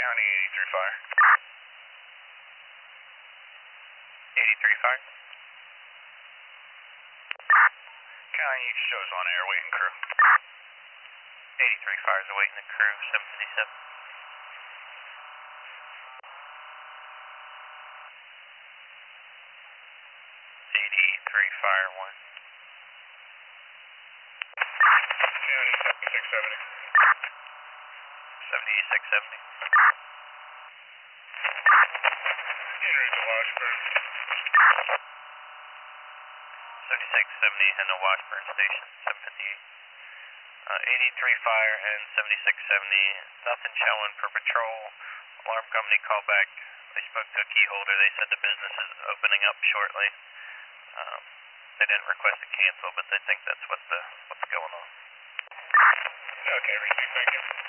County 83 Fire. 83 Fire. County shows on air, waiting crew. 83 Fires awaiting the crew, 757. 83 Fire 1. County 7670. 7670. Entering the Washburn. 7670 and the Washburn station, 758. 83 Fire and 7670, nothing showing for patrol. Alarm company called back. They spoke to a key holder. They said the business is opening up shortly. They didn't request a cancel, but they think that's what's going on. Okay, receive, thank you.